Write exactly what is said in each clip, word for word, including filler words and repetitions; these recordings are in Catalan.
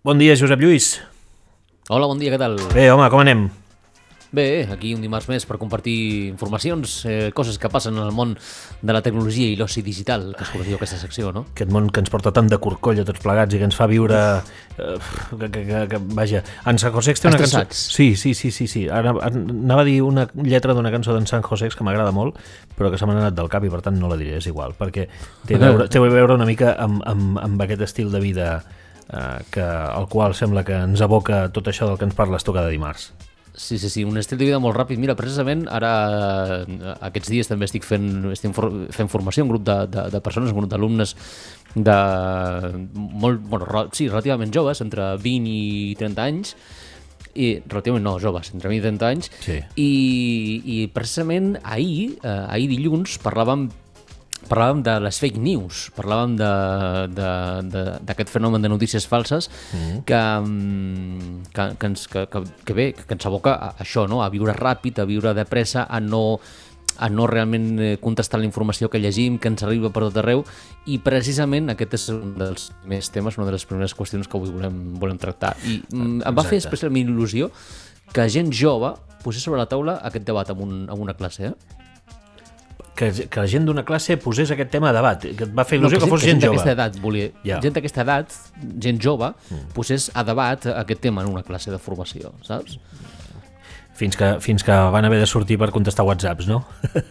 Bon dia, Josep Lluís. Hola, bon dia, què tal? Bé, home, com anem? Bé, aquí un dimarts més per compartir informacions, eh, coses que passen en el món de la tecnologia i l'oci digital, que es diu aquesta secció, no? Aquest món que ens porta tant de corcoll a tots plegats i que ens fa viure... Eh, que, que, que, que, vaja, en San José té una cançó... Sí, sí, sí, sí, sí. Ara, anava a dir una lletra d'una cançó d'en San José que m'agrada molt, però que se m'ha anat del cap i per tant no la diré, és igual, perquè té a veure, té a veure una mica amb, amb, amb aquest estil de vida eh, que, al qual sembla que ens aboca tot això del que ens parles tu cada dimarts. Sí, sí, sí, un estil de vida molt ràpid. Mira, precisament ara, aquests dies també estic fent, estic fent formació, un grup de, de, de persones, un grup d'alumnes de molt, bueno, sí, relativament joves, entre vint i trenta anys, i relativament no, joves, entre vint i trenta anys, sí. i, i precisament ahir, eh, ahir dilluns, parlàvem parlàvem de les fake news, parlàvem d'aquest fenomen de notícies falses mm. que, que, que, ens, que, que, que bé, que ens aboca a això, no? A viure ràpid, a viure de pressa, a no, a no realment contestar la informació que llegim, que ens arriba per tot arreu, i precisament aquest és un dels primers temes, una de les primeres qüestions que avui volem, volem tractar. I em va fer especialment il·lusió que gent jove posés sobre la taula aquest debat en, un, en una classe, eh? Que, que la gent d'una classe posés aquest tema a debat, que et va fer il·lusió no, que, que fos que gent, gent jove. Edat, volia, yeah. Gent d'aquesta edat, gent jove, mm. posés a debat aquest tema en una classe de formació, saps? Fins que, fins que van haver de sortir per contestar whatsapps, no?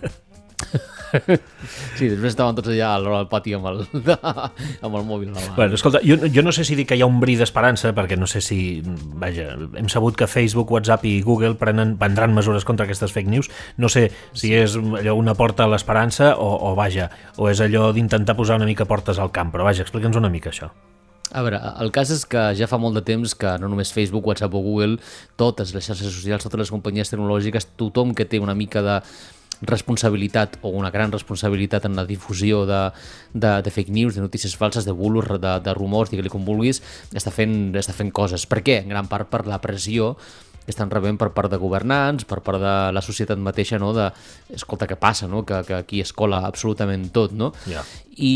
Sí, després estaven tots allà a l'hora del pati amb el, amb el mòbil a la mà. Bueno, escolta, jo, jo no sé si dic que hi ha un bri d'esperança, perquè no sé si... Vaja, hem sabut que Facebook, WhatsApp i Google prenen, prendran mesures contra aquestes fake news. No sé si és allò una porta a l'esperança o, o vaja, o és allò d'intentar posar una mica portes al camp, però vaja, explica'ns una mica això. A veure, el cas és que ja fa molt de temps que no només Facebook, WhatsApp o Google, totes les xarxes socials, totes les companyies tecnològiques, tothom que té una mica de responsabilitat o una gran responsabilitat en la difusió de, de, de fake news, de notícies falses, de bulos, de, de rumors, digue-li com vulguis, està fent, està fent coses. Per què? En gran part per la pressió que estan rebent per part de governants, per part de la societat mateixa, no? De, escolta, què passa, no? Que, que aquí es cola absolutament tot, no? Yeah. I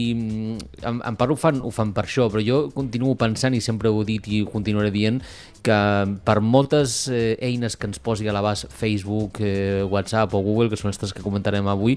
en, en part ho fan, ho fan per això, però jo continuo pensant, i sempre ho he dit i ho continuaré dient, que per moltes eh, eines que ens posi a l'abast Facebook, eh, WhatsApp o Google, que són aquestes que comentarem avui,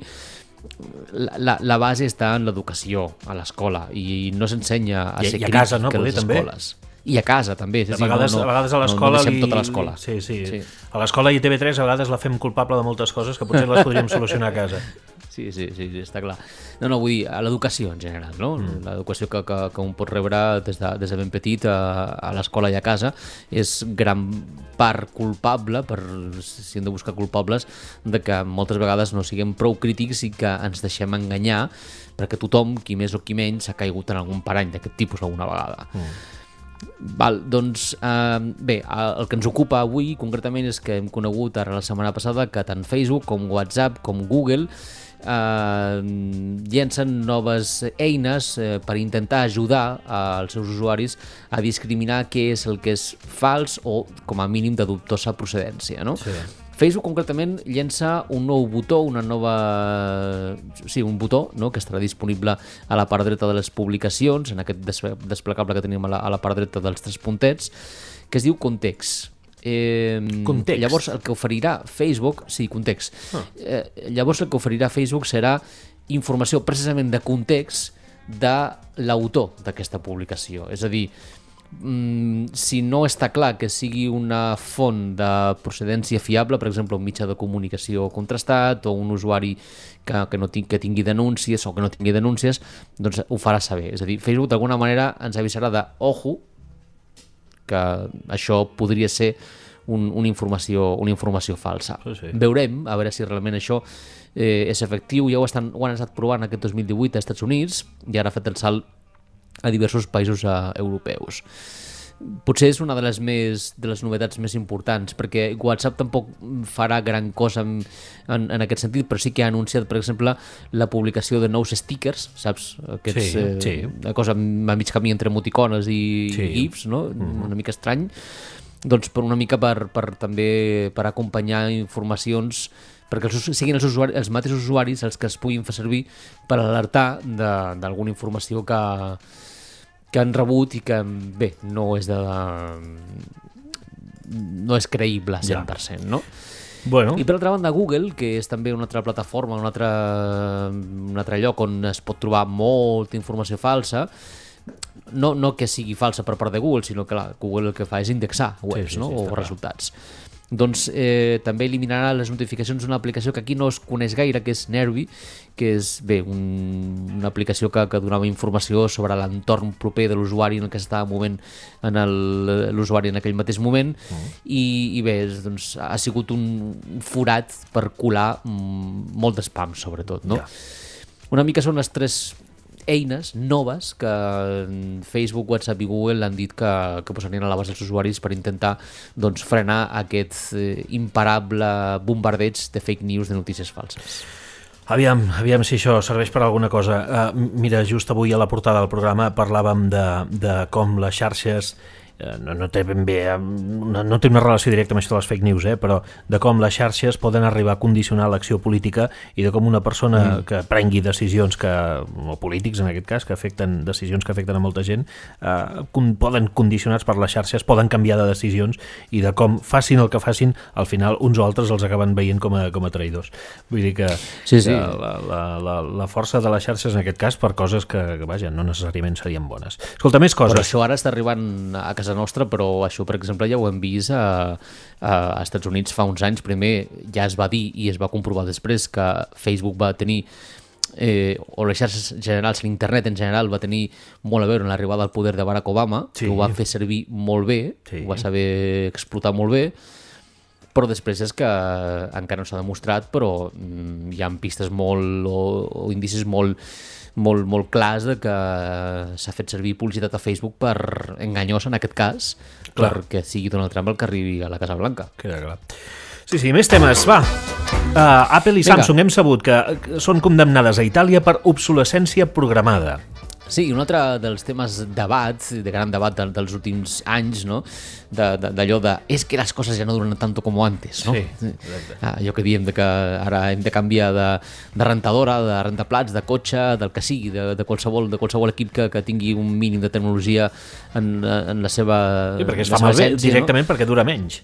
la, la, la base està en l'educació, a l'escola, i no s'ensenya a I, ser i a crític casa, no? que les també? escoles. I a casa, també. A vegades, no, no, a vegades a l'escola... No, no deixem li... tota l'escola. Sí, sí, sí. A l'escola i a T V tres a vegades la fem culpable de moltes coses que potser les podríem solucionar a casa. Sí, sí, sí, sí, està clar. No, no, vull dir, a l'educació en general, no? Mm. L'educació que, que, que un pot rebre des de, des de ben petit a, a l'escola i a casa és gran part culpable, per, si hem de buscar culpables, de que moltes vegades no siguem prou crítics i que ens deixem enganyar, perquè tothom, qui més o qui menys, ha caigut en algun parany d'aquest tipus alguna vegada. Mm. Val, doncs, eh, bé, el que ens ocupa avui concretament és que hem conegut ara la setmana passada que tant Facebook com WhatsApp com Google eh, llencen noves eines eh, per intentar ajudar als seus usuaris a discriminar què és el que és fals o com a mínim de dubtosa procedència, no? Sí. Facebook concretament llença un nou botó, una nova... Sí, un botó, no?, que estarà disponible a la part dreta de les publicacions, en aquest desplegable que tenim a la, a la part dreta dels tres puntets, que es diu Context. Eh, context. Llavors el que oferirà Facebook... Sí, context. Ah. Eh, llavors el que oferirà Facebook serà informació precisament de context de l'autor d'aquesta publicació. És a dir, si no està clar que sigui una font de procedència fiable, per exemple un mitjà de comunicació contrastat o un usuari que, que, no tingui, que tingui denúncies o que no tingui denúncies, doncs ho farà saber. És a dir, Facebook d'alguna manera ens avisarà de ojo, que això podria ser un, una, informació, una informació falsa. Sí, sí. Veurem, a veure si realment això eh, és efectiu. Ja ho, estan, ho han estat provant aquest dos mil divuit als Estats Units i ara ha fet el salt a diversos països uh, europeus. Potser és una de les, més, de les novetats més importants, perquè WhatsApp tampoc farà gran cosa en, en, en aquest sentit, però sí que ha anunciat, per exemple, la publicació de nous stickers, saps? Aquests, sí, eh, sí. Una cosa a mig camí entre emoticones i, sí. i gifs, no? Mm-hmm. Una mica estrany. Doncs per una mica per, per també per acompanyar informacions, perquè els, siguin els, usuaris, els mateixos usuaris els que es puguin fer servir per alertar d'alguna informació que, que han rebut i que, bé, no és de... no és creïble cent per cent, no? Bueno. I per altra banda, Google, que és també una altra plataforma, un altre, un altre lloc on es pot trobar molta informació falsa, no, no que sigui falsa per part de Google, sinó que la, Google el que fa és indexar webs, sí, sí, no? Sí, o clar. Resultats. Doncs eh, també eliminarà les notificacions d'una aplicació que aquí no es coneix gaire, que és Nervi, que és bé, un, una aplicació que, que donava informació sobre l'entorn proper de l'usuari en el que s'estava movent en l'usuari en aquell mateix moment, uh-huh. i, i bé, doncs, ha sigut un forat per colar mm, molt d'espam, sobretot, no? Yeah. Una mica són les tres eines noves que Facebook, WhatsApp i Google han dit que, que posarien a l'abast dels usuaris per intentar doncs, frenar aquest eh, imparable bombardeig de fake news, de notícies falses. Aviam, aviam si això serveix per alguna cosa. Uh, mira, just avui a la portada del programa parlàvem de, de com les xarxes No, no té ben bé, no, no té una relació directa amb això de les fake news, eh, però de com les xarxes poden arribar a condicionar l'acció política i de com una persona mm. que prengui decisions que, o polítics en aquest cas, que afecten decisions que afecten a molta gent, eh, con, poden condicionats per les xarxes, poden canviar de decisions i de com facin el que facin, al final uns o altres els acaben veient com a, com a traïdors. Vull dir que, sí, sí. que la, la, la, la força de les xarxes en aquest cas per coses que, que vaja, no necessàriament serien bones. Escolta, més coses. Però això ara està arribant a casa nostra, però això, per exemple, ja ho hem vist a, a Estats Units fa uns anys. Primer ja es va dir i es va comprovar després que Facebook va tenir, eh, o les xarxes generals, l'internet en general, va tenir molt a veure en l'arribada al poder de Barack Obama, sí. que ho va fer servir molt bé, sí. ho va saber explotar molt bé, però després és que encara no s'ha demostrat, però mm, hi ha pistes molt, o, o indicis molt molt, molt clars de que s'ha fet servir publicitat a Facebook per enganyós en aquest cas, clar. Perquè sigui Donald Trump el que arribi a la Casa Blanca. Queda clar. Sí, sí, més temes, va. Uh, Apple i Vinga. Samsung hem sabut que són condemnades a Itàlia per obsolescència programada. Sí, un altre dels temes debat, de gran debat dels últims anys, no? D'allò de, és que les coses ja no duren tanto com antes, no? Sí, exacte. Ah, allò que diem de que ara hem de canviar de, de rentadora, de rentaplats, de cotxe, del que sigui, de, de, qualsevol, de qualsevol equip que, que tingui un mínim de tecnologia en, en la seva... Sí, perquè es fa malbé directament, no? Perquè dura menys.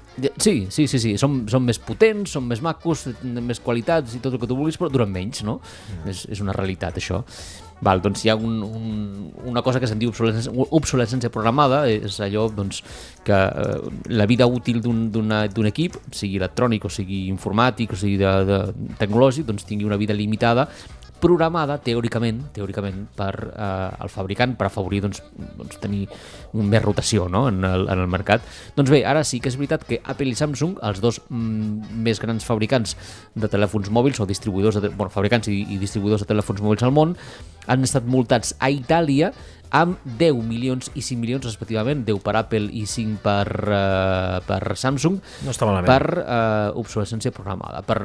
Sí, sí, sí, sí. Són, són més potents, són més macos, més qualitats i tot el que tu vulguis, però duren menys, no? Mm. És, és una realitat, això. Val, doncs hi ha un, un, una cosa que se'n diu obsolescència, obsolescència programada, és allò doncs, que eh, la vida útil d'un equip, sigui electrònic o sigui informàtic o sigui de, de tecnològic, doncs tingui una vida limitada, programada teòricament teòricament per eh, el fabricant per afavorir doncs, doncs, tenir un més rotació, no? en, el, en el mercat. Doncs bé, ara sí que és veritat que Apple i Samsung, els dos mm, més grans fabricants de telèfons mòbils o distribuïdors, de, bueno, fabricants i, i distribuïdors de telèfons mòbils al món, han estat multats a Itàlia amb deu milions i cinc milions respectivament, deu per Apple i cinc per, uh, per Samsung, no està malament. Per uh, obsolescència programada, per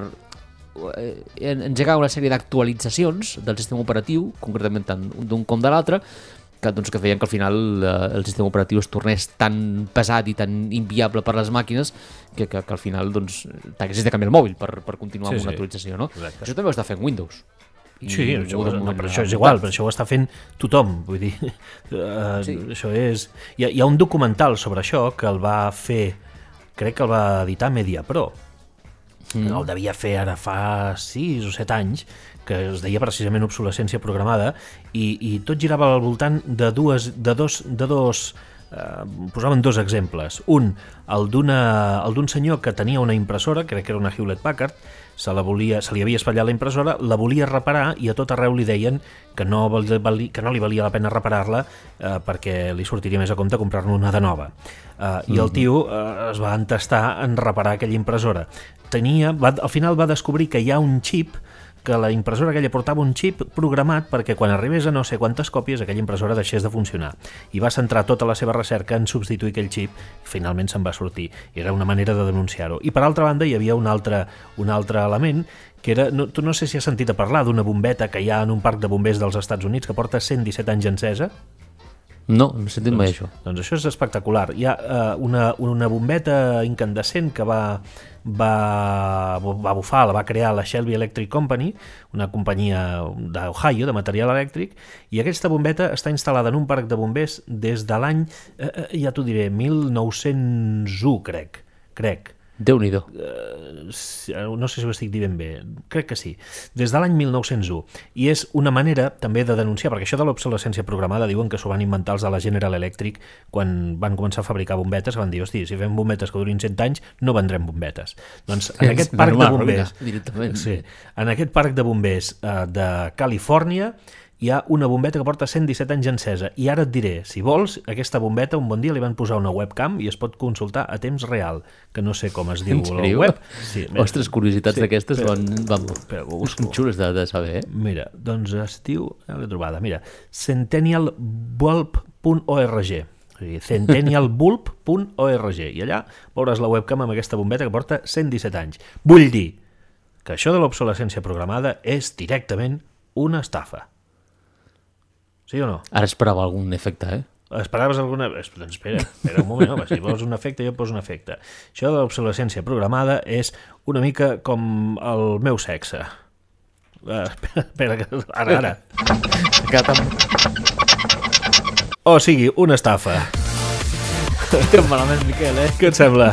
engegar una sèrie d'actualitzacions del sistema operatiu, concretament tant d'un com de l'altre, que, doncs, que feien que al final eh, el sistema operatiu es tornés tan pesat i tan inviable per les màquines que, que, que al final doncs, t'haguessis de canviar el mòbil per, per continuar sí, amb una sí. actualització. No? Exacte. Això també ho està fent Windows. I sí, això, no, però això és igual, però això ho està fent tothom, vull dir, uh, sí. Això és... Hi ha, hi ha un documental sobre això que el va fer, crec que el va editar MediaPro, mm. el devia fer ara fa sis o set anys, que es deia precisament obsolescència programada, i, i tot girava al voltant de, dues, de dos... De dos eh, posaven dos exemples. Un, el d'un senyor que tenia una impressora, crec que era una Hewlett Packard, se, la volia, se li havia espatllat la impressora, la volia reparar i a tot arreu li deien que no, vali, que no li valia la pena reparar-la eh, perquè li sortiria més a compte comprar-ne una de nova. Eh, mm-hmm. I el tio eh, es va entestar en reparar aquella impressora. Tenia, va, al final va descobrir que hi ha un xip, que la impressora aquella portava un xip programat perquè quan arribés a no sé quantes còpies aquella impressora deixés de funcionar. I va centrar tota la seva recerca en substituir aquell xip i finalment se'n va sortir. Era una manera de denunciar-ho. I per altra banda hi havia un altre, un altre element que era, no, tu no sé si has sentit a parlar d'una bombeta que hi ha en un parc de bombers dels Estats Units que porta cent disset anys encesa. No, no he sentit mai doncs, això. Doncs això és espectacular. Hi ha uh, una, una bombeta incandescent que va, va, va bufar, la va crear la Shelby Electric Company, una companyia d'Ohio de material elèctric, i aquesta bombeta està instal·lada en un parc de bombers des de l'any, eh, ja t'ho diré, mil nou-cents u, crec, crec. Déu-n'hi-do. Uh, no sé si ho estic dient bé, crec que sí, des de l'any mil nou-cents u, i és una manera també de denunciar, perquè això de l'obsolescència programada diuen que s'ho van inventar els de la General Electric quan van començar a fabricar bombetes, van dir, hosti, si fem bombetes que durin cent anys no vendrem bombetes. Doncs en aquest parc de bombers sí, en aquest parc de bombers uh, de Califòrnia hi ha una bombeta que porta cent disset anys encesa, i ara et diré, si vols, aquesta bombeta un bon dia li van posar una webcam i es pot consultar a temps real, que no sé com es diu la web. Sí, mira, ostres, curiositats sí, d'aquestes van, van espera, xules de, de saber, eh? Mira, doncs es diu, l'he trobada, mira, centennial bulb punt org, o sigui, centennial bulb punt org, i allà veuràs la webcam amb aquesta bombeta que porta cent disset anys. Vull dir que això de l'obsolescència programada és directament una estafa. Sí o no? Ara esperava algun efecte, eh? Esperaves alguna... Doncs espera, espera un moment, home, si vols un efecte, jo poso un efecte. Això de l'obsolescència programada és una mica com el meu sexe. Uh, espera, espera, ara, ara. O sigui, una estafa. Estem malament, Miquel, eh? Què et sembla?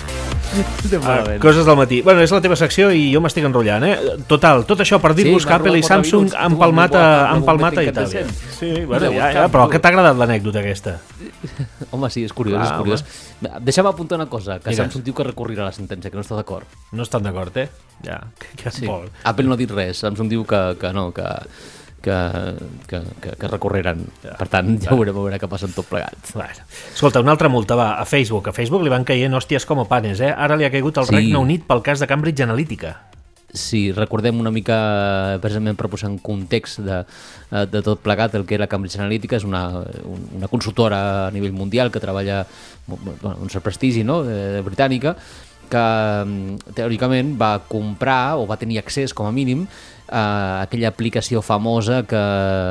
Ah, coses del matí. Bueno, és la teva secció i jo m'estic enrotllant, eh? Total, tot això per dir-vos sí, que Apple i Samsung han palmat a, han palmat a Itàlia. Sí, bueno, ja, ja, però què t'ha agradat l'anècdota aquesta? Home, sí, és curiós, ah, és curiós. Home. Deixa'm apuntar una cosa, que Digues. Samsung diu que recorrirà la sentència, que no està d'acord. No estan d'acord, eh? Ja, que sí. Apple no ha dit res, Samsung diu que, que no, que... Que, que, que, que recorreran. Ja. Per tant, ja veurem a veure què passa en tot plegat. Bueno. Escolta, una altra multa, va, a Facebook. A Facebook li van caient hòsties com a panes, eh? Ara li ha caigut el sí. Regne Unit pel cas de Cambridge Analytica. Sí, recordem una mica, precisament per posar en context de, de tot plegat, el que era Cambridge Analytica, és una, una consultora a nivell mundial que treballa, bueno, un cert prestigi, no?, eh, britànica, que teòricament va comprar, o va tenir accés, com a mínim, a aquella aplicació famosa que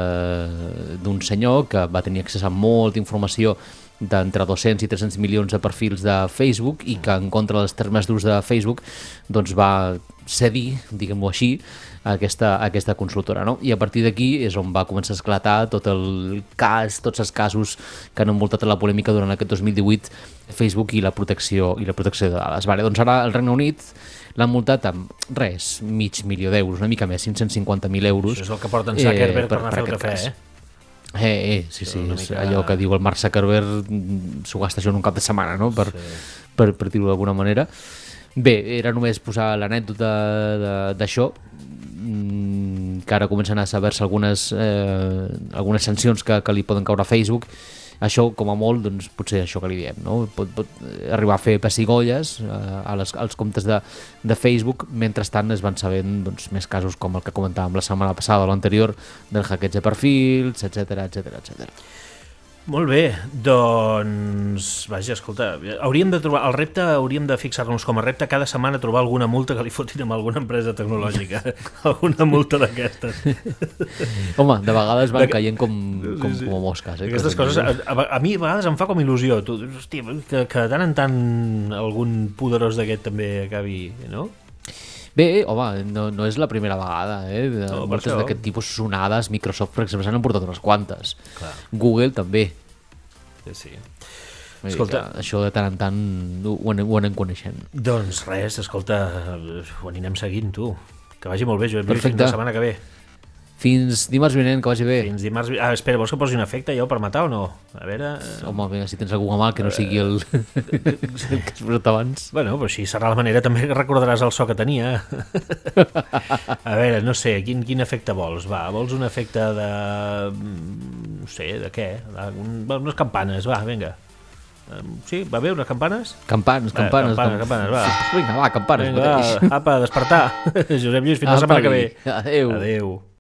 d'un senyor que va tenir accés a molta informació d'entre dos-cents i tres-cents milions de perfils de Facebook i que en contra dels termes d'ús de Facebook doncs va cedir, diguem-ho així, a aquesta, a aquesta consultora, no? I a partir d'aquí és on va començar a esclatar tot el cas, tots els casos que han envoltat la polèmica durant aquest dos mil divuit, Facebook i la protecció i la protecció de dades. Vale, doncs ara el Regne Unit l'han multat amb res, mig milió d'euros, una mica més, cinc-cents cinquanta mil euros. Això és el que porta en Zuckerberg eh, per, per anar a fer el cafè, cas. eh? Eh, eh, sí, sí, és mica... allò que diu el Mark Zuckerberg s'ho gasta això en un cap de setmana, no? Per, sí. per, per dir-ho d'alguna manera. Bé, era només posar l'anècdota d'això, que ara comencen a saber-se algunes, eh, algunes sancions que, que li poden caure a Facebook. Això, com a molt, doncs, potser això que li diem, no? Pot, pot arribar a fer pessigolles eh, a les, als comptes de, de Facebook. Mentrestant es van sabent doncs, més casos com el que comentàvem la setmana passada o l'anterior, del hackeig de perfils, etcètera, etcètera, etcètera. Molt bé, doncs, vaja, escolta, hauríem de trobar, el repte hauríem de fixar-nos com a repte cada setmana trobar alguna multa que li fotin amb alguna empresa tecnològica, alguna multa d'aquestes. Home, de vegades van de... caient com, com, sí, sí. com a mosques. Eh, Aquestes coses, a, a, a mi a vegades em fa com il·lusió, tu, hòstia, que, que de tant en tant algun poderós d'aquest també acabi, no? Bé, home, no, no és la primera vegada, eh? No, moltes d'aquest tipus sonades, Microsoft, per exemple, s'han emportat unes quantes. Clar. Google també. Sí, sí. Escolta, que això de tant en tant ho, ho, anem, ho anem coneixent. Doncs res, escolta, ho anirem seguint, tu. Que vagi molt bé, jo fins la setmana que ve. Fins dimarts vinent, que vagi bé. Fins dimarts vinent. Ah, espera, vols que posi un efecte jo per matar o no? A veure... Home, vinga, si tens algú a mà que no sigui el, el que has posat abans. Bueno, però així serà la manera, també recordaràs el so que tenia. A veure, no sé, quin, quin efecte vols? Va, vols un efecte de... no sé, de què? Un, unes campanes, va, vinga. Sí, va bé, unes campanes? Campanes, campanes. Eh, campanes, campanes, va. Vinga, va, campanes. Vinga, va, apa, despertar. Josep Lluís, fins la setmana que ve. Adéu. Adéu.